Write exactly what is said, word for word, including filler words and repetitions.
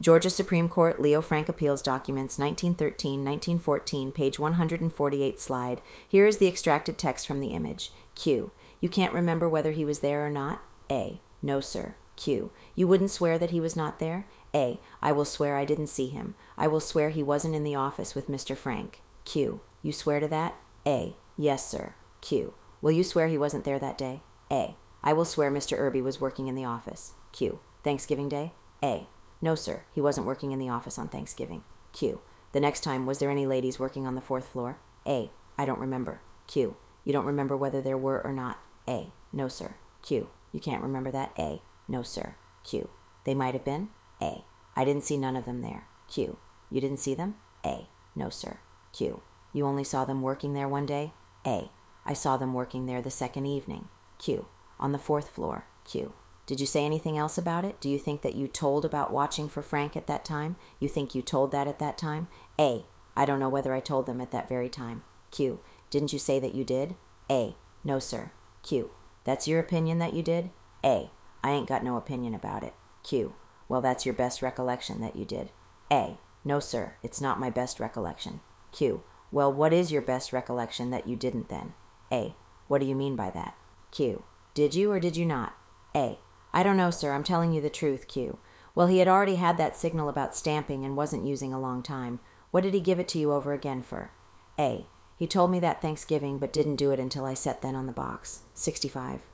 Georgia Supreme Court Leo Frank Appeals Documents, nineteen thirteen to nineteen fourteen, page one hundred forty-eight slide. Here is the extracted text from the image. Q. You can't remember whether he was there or not? A. No, sir. Q. You wouldn't swear that he was not there? A. I will swear I didn't see him. I will swear he wasn't in the office with Mister Frank. Q. You swear to that? A. Yes, sir. Q. Will you swear he wasn't there that day? A. I will swear Mister Irby was working in the office. Q. Thanksgiving Day? A. No, sir. He wasn't working in the office on Thanksgiving. Q. The next time, was there any ladies working on the fourth floor? A. I don't remember. Q. You don't remember whether there were or not? A. No, sir. Q. You can't remember that? A. No, sir. Q. They might have been? A. I didn't see none of them there. Q. You didn't see them? A. No, sir. Q. You only saw them working there one day? A. I saw them working there the second evening. Q. On the fourth floor. Q. Did you say anything else about it? Do you think that you told about watching for Frank at that time? You think you told that at that time? A. I don't know whether I told them at that very time. Q. Didn't you say that you did? A. No, sir. Q. That's your opinion that you did? A. I ain't got no opinion about it. Q. Well, that's your best recollection that you did. A. No, sir. It's not my best recollection. Q. Well, what is your best recollection that you didn't then? A. What do you mean by that? Q. Did you or did you not? A. I don't know, sir. I'm telling you the truth. Q. Well, he had already had that signal about stamping and wasn't using a long time. What did he give it to you over again for? A. He told me that Thanksgiving, but didn't do it until I set then on the box. sixty-five.